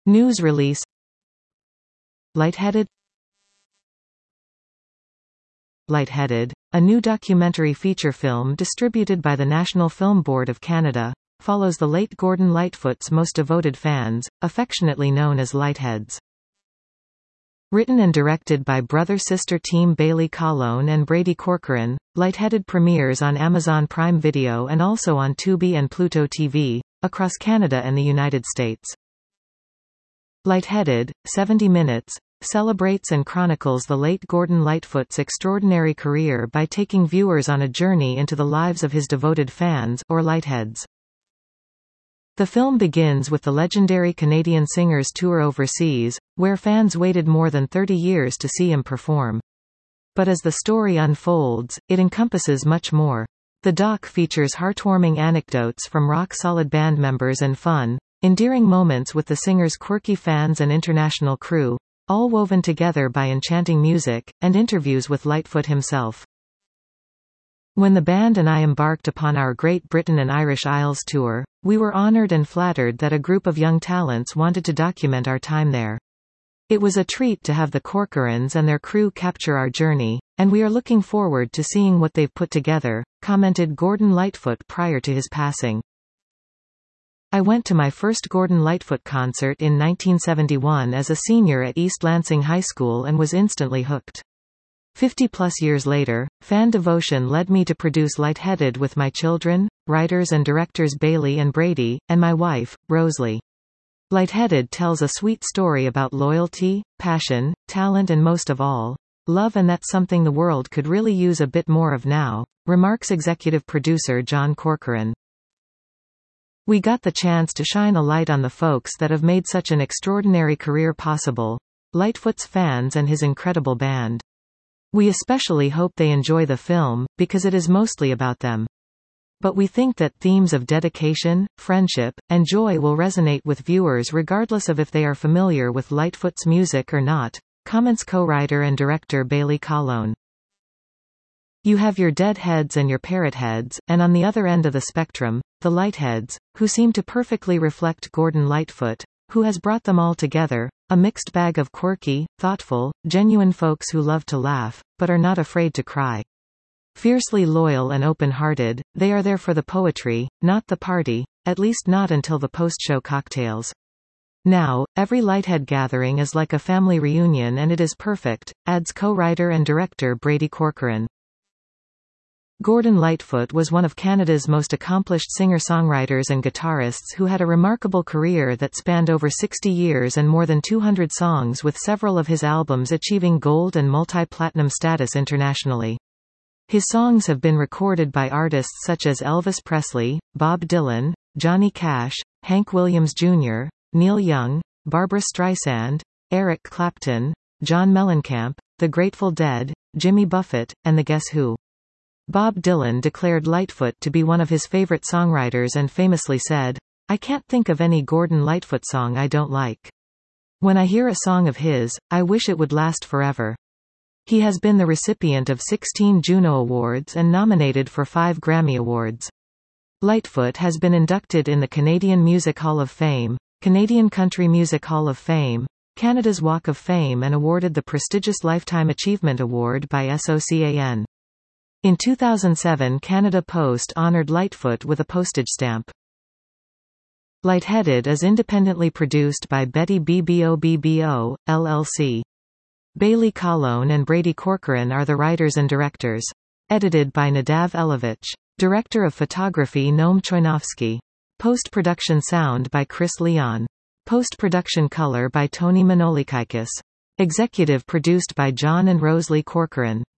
News release. Lightheaded. Lightheaded, a new documentary feature film distributed by the National Film Board of Canada, follows the late Gordon Lightfoot's most devoted fans, affectionately known as Lightheads. Written and directed by brother-sister team Bailey Colone and Brady Corcoran, Lightheaded premieres on Amazon Prime Video and also on Tubi and Pluto TV, across Canada and the United States. Lightheaded, 70 minutes, celebrates and chronicles the late Gordon Lightfoot's extraordinary career by taking viewers on a journey into the lives of his devoted fans, or Lightheads. The film begins with the legendary Canadian singer's tour overseas, where fans waited more than 30 years to see him perform. But as the story unfolds, it encompasses much more. The doc features heartwarming anecdotes from rock-solid band members and fun, endearing moments with the singer's quirky fans and international crew, all woven together by enchanting music, and interviews with Lightfoot himself. When the band and I embarked upon our Great Britain and Irish Isles tour, we were honored and flattered that a group of young talents wanted to document our time there. It was a treat to have the Corcorans and their crew capture our journey, and we are looking forward to seeing what they've put together, commented Gordon Lightfoot prior to his passing. I went to my first Gordon Lightfoot concert in 1971 as a senior at East Lansing High School and was instantly hooked. 50-plus years later, fan devotion led me to produce Lightheaded with my children, writers and directors Bailey and Brady, and my wife, Rosalie. Lightheaded tells a sweet story about loyalty, passion, talent and most of all, love, and that's something the world could really use a bit more of now, remarks executive producer John Corcoran. We got the chance to shine a light on the folks that have made such an extraordinary career possible, Lightfoot's fans and his incredible band. We especially hope they enjoy the film, because it is mostly about them. But we think that themes of dedication, friendship, and joy will resonate with viewers regardless of if they are familiar with Lightfoot's music or not, comments co-writer and director Bailey Colone. You have your deadheads and your parrot heads, and on the other end of the spectrum, the Lightheads, who seem to perfectly reflect Gordon Lightfoot, who has brought them all together, a mixed bag of quirky, thoughtful, genuine folks who love to laugh, but are not afraid to cry. Fiercely loyal and open-hearted, they are there for the poetry, not the party, at least not until the post-show cocktails. Now, every Lighthead gathering is like a family reunion and it is perfect, adds co-writer and director Brady Corcoran. Gordon Lightfoot was one of Canada's most accomplished singer-songwriters and guitarists who had a remarkable career that spanned over 60 years and more than 200 songs, with several of his albums achieving gold and multi-platinum status internationally. His songs have been recorded by artists such as Elvis Presley, Bob Dylan, Johnny Cash, Hank Williams Jr., Neil Young, Barbra Streisand, Eric Clapton, John Mellencamp, The Grateful Dead, Jimmy Buffett, and the Guess Who. Bob Dylan declared Lightfoot to be one of his favorite songwriters and famously said, "I can't think of any Gordon Lightfoot song I don't like. When I hear a song of his, I wish it would last forever." He has been the recipient of 16 Juno Awards and nominated for 5 Grammy Awards. Lightfoot has been inducted in the Canadian Music Hall of Fame, Canadian Country Music Hall of Fame, Canada's Walk of Fame, and awarded the prestigious Lifetime Achievement Award by SOCAN. In 2007, Canada Post honored Lightfoot with a postage stamp. Lightheaded is independently produced by Betty BBO, LLC. Bailey Colone and Brady Corcoran are the writers and directors. Edited by Nadav Elovich. Director of Photography Noam Choinovsky. Post-production sound by Chris Leon. Post-production color by Tony Manolikakis. Executive produced by John and Rosalie Corcoran.